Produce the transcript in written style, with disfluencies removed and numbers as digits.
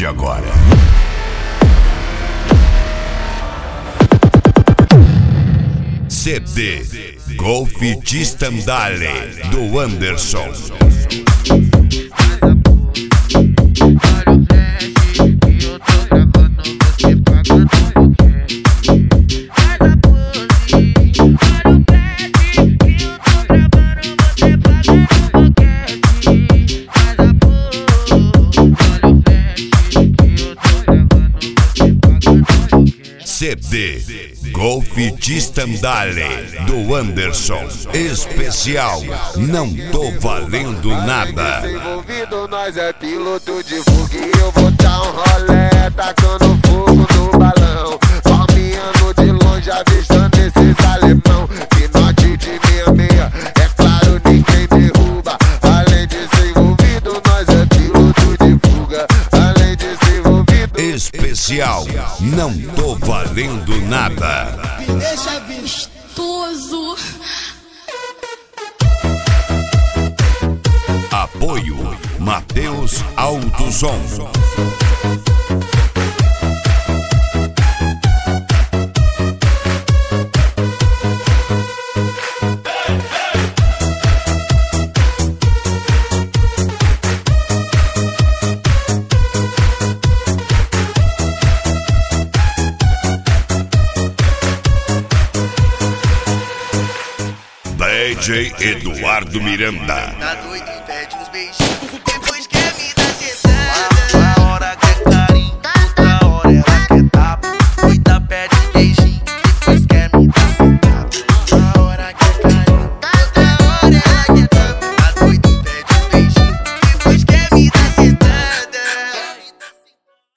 de agora. CD Golf de Stendhal do Anderson. CD Golf de Stendhal do Anderson. Especial Não Tô Valendo Nada. Envolvido, nós é piloto de fuga e eu vou dar um rolé, tacando fogo no balão. Palmeando de longe, avistando esses alemão. Pinote de 66, é claro, ninguém derruba. Além de ser envolvido, nós é piloto de fuga. Além de ser envolvido. Especial Não Tô Valendo Nada. Me deixa vistoso. Apoio Matheus Autosom. DJ Eduardo Miranda. Tá doido?